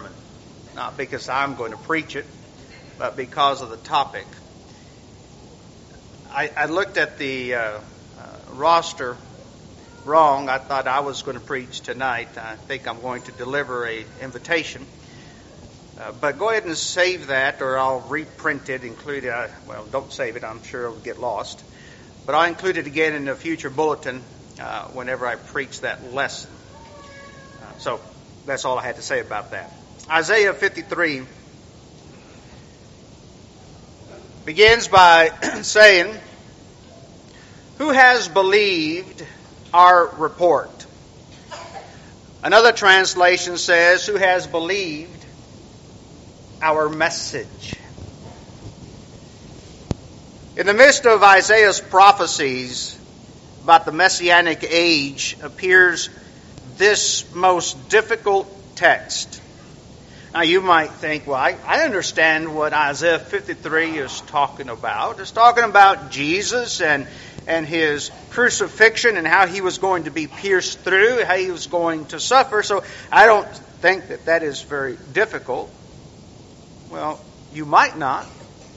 sermon. Not because I'm going to preach it, but because of the topic. I looked at the roster wrong. I thought I was going to preach tonight. I think I'm going to deliver an invitation. But go ahead and save that, or I'll reprint it, include it. Well, don't save it. I'm sure it'll get lost. But I'll include it again in the future bulletin whenever I preach that lesson. So that's all I had to say about that. Isaiah 53 begins by saying, "Who has believed our report?" Another translation says, "Who has believed our message?" In the midst of Isaiah's prophecies about the Messianic age appears this most difficult text. Now you might think, well, I understand what Isaiah 53 is talking about. It's talking about Jesus and his crucifixion and how he was going to be pierced through, how he was going to suffer. So I don't think that is very difficult. Well, you might not.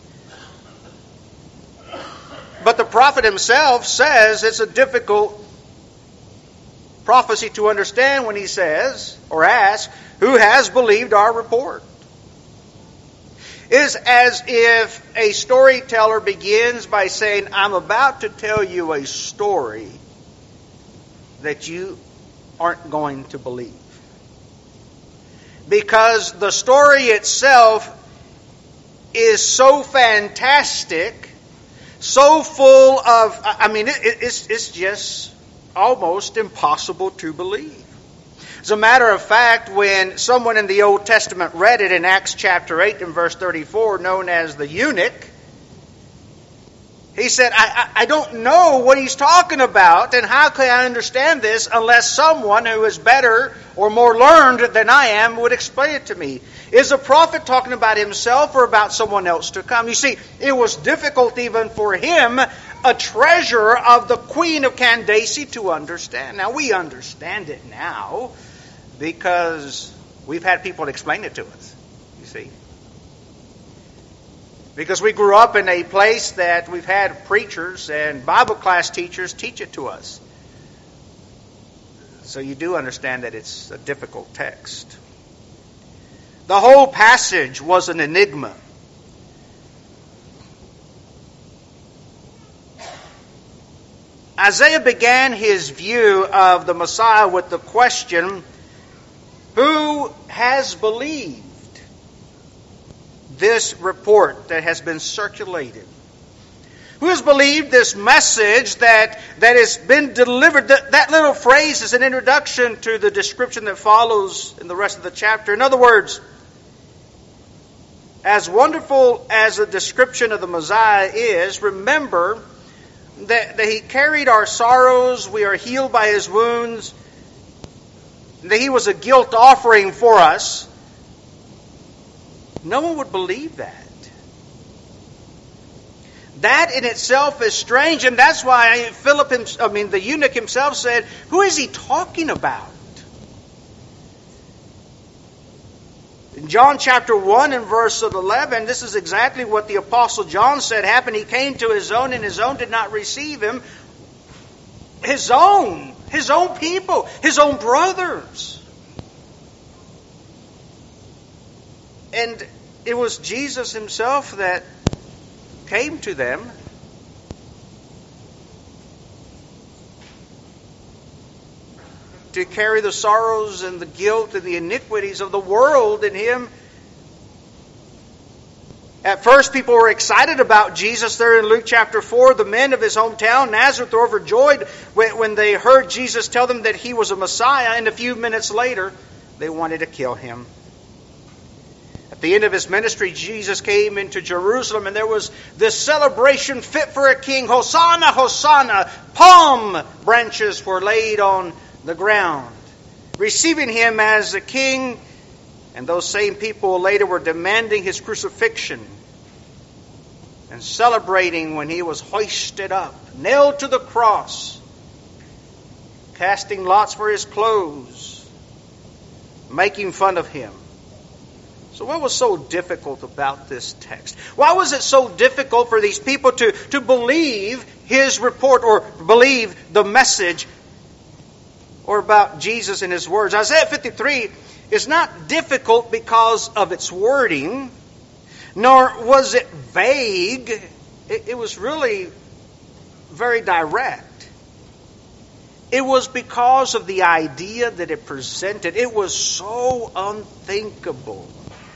But the prophet himself says it's a difficult prophecy to understand when he says, or asks, "Who has believed our report?" It is as if a storyteller begins by saying, "I'm about to tell you a story that you aren't going to believe." Because the story itself is so fantastic, so full of, it's just almost impossible to believe. As a matter of fact, when someone in the Old Testament read it in Acts chapter 8 and verse 34, known as the eunuch, he said, I don't know what he's talking about, and how can I understand this unless someone who is better or more learned than I am would explain it to me. Is the prophet talking about himself or about someone else to come? You see, it was difficult even for him, a treasurer of the Queen of Candace, to understand. Now, we understand it now because we've had people explain it to us, you see. Because we grew up in a place that we've had preachers and Bible class teachers teach it to us. So you do understand that it's a difficult text. The whole passage was an enigma. Isaiah began his view of the Messiah with the question, who has believed this report that has been circulated? Who has believed this message that has been delivered? That little phrase is an introduction to the description that follows in the rest of the chapter. In other words, as wonderful as the description of the Messiah is, remember that he carried our sorrows, we are healed by his wounds, that he was a guilt offering for us. No one would believe that. That in itself is strange, and that's why the eunuch himself said, "Who is he talking about?" In John chapter 1 and verse 11, this is exactly what the Apostle John said happened. He came to his own, and his own did not receive him. His own people, his own brothers. And it was Jesus himself that came to them. To carry the sorrows and the guilt and the iniquities of the world in him. At first, people were excited about Jesus there in Luke chapter 4. The men of his hometown, Nazareth, were overjoyed when they heard Jesus tell them that he was a Messiah. And a few minutes later, they wanted to kill him. At the end of his ministry, Jesus came into Jerusalem, and there was this celebration fit for a king. Hosanna, Hosanna! Palm branches were laid on the ground, receiving him as a king. And those same people later were demanding his crucifixion and celebrating when he was hoisted up, nailed to the cross, casting lots for his clothes, making fun of him. So what was so difficult about this text? Why was it so difficult for these people to believe his report or believe the message or about Jesus and his words? Isaiah 53 is not difficult because of its wording, nor was it vague. It was really very direct. It was because of the idea that it presented. It was so unthinkable.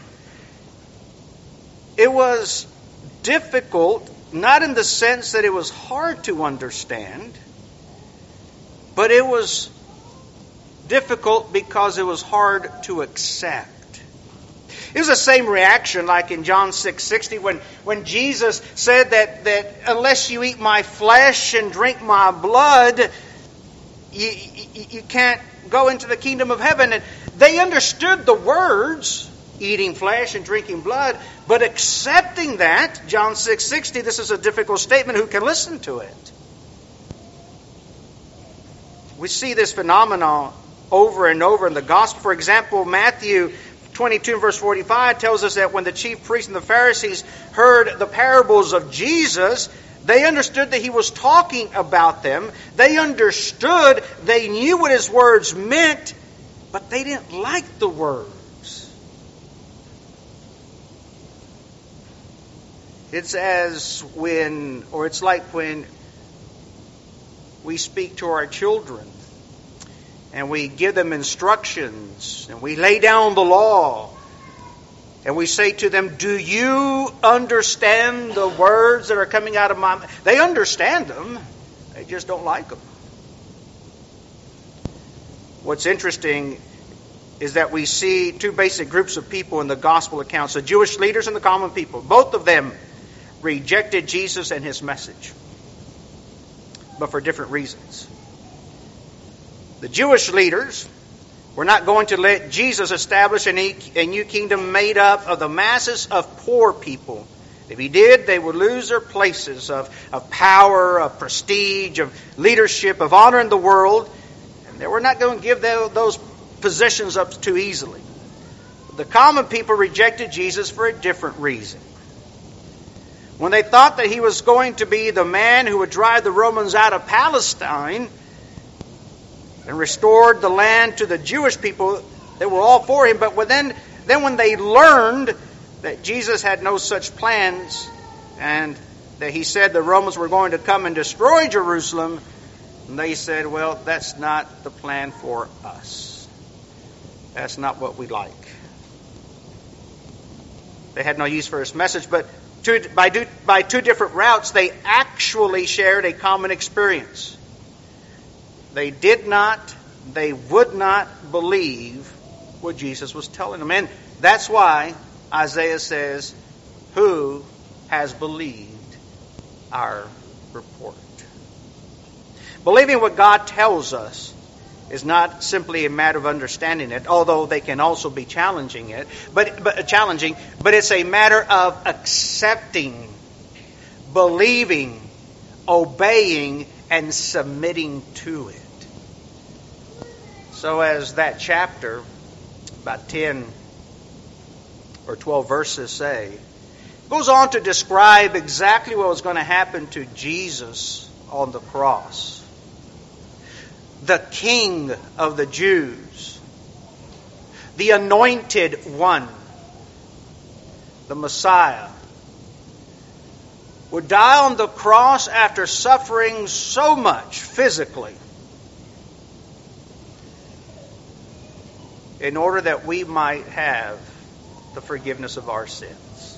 It was difficult, not in the sense that it was hard to understand, but it was difficult because it was hard to accept. It was the same reaction like in John 6:60 when Jesus said that unless you eat my flesh and drink my blood, you can't go into the kingdom of heaven. And they understood the words, eating flesh and drinking blood, but accepting that, John 6:60, this is a difficult statement. Who can listen to it? We see this phenomenon over and over in the gospel. For example, Matthew 22 verse 45 tells us that when the chief priests and the Pharisees heard the parables of Jesus, they understood that he was talking about them. They understood, they knew what his words meant, but they didn't like the words. It's like when we speak to our children and we give them instructions and we lay down the law and we say to them, do you understand the words that are coming out of my mouth? They understand them. They just don't like them. What's interesting is that we see two basic groups of people in the gospel accounts, the Jewish leaders and the common people. Both of them rejected Jesus and his message, but for different reasons. The Jewish leaders were not going to let Jesus establish a new kingdom made up of the masses of poor people. If he did, they would lose their places of power, of prestige, of leadership, of honor in the world. And they were not going to give those positions up too easily. The common people rejected Jesus for a different reason. When they thought that he was going to be the man who would drive the Romans out of Palestine and restored the land to the Jewish people, they were all for him. But then when they learned that Jesus had no such plans and that he said the Romans were going to come and destroy Jerusalem, they said, well, that's not the plan for us. That's not what we like. They had no use for his message, but by two different routes, they actually shared a common experience. They would not believe what Jesus was telling them. And that's why Isaiah says, who has believed our report? Believing what God tells us is not simply a matter of understanding it, although they can also be challenging, but it's a matter of accepting, believing, obeying, and submitting to it. So as that chapter, about 10 or 12 verses say, goes on to describe exactly what was going to happen to Jesus on the cross. The King of the Jews, the Anointed One, the Messiah, would die on the cross after suffering so much physically in order that we might have the forgiveness of our sins.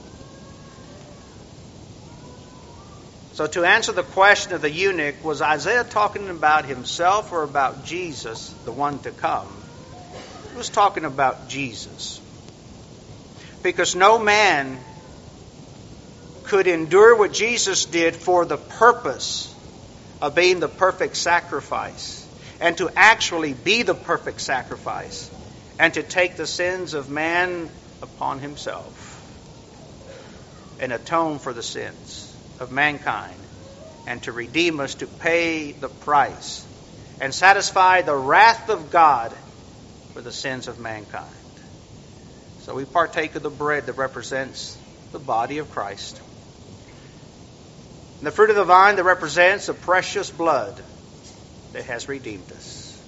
So to answer the question of the eunuch, was Isaiah talking about himself or about Jesus, the one to come? He was talking about Jesus. Because no man could endure what Jesus did for the purpose of being the perfect sacrifice and to actually be the perfect sacrifice and to take the sins of man upon himself and atone for the sins of mankind and to redeem us, to pay the price and satisfy the wrath of God for the sins of mankind. So we partake of the bread that represents the body of Christ. And the fruit of the vine that represents the precious blood that has redeemed us.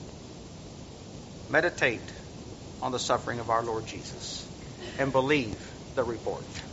Meditate on the suffering of our Lord Jesus and believe the report.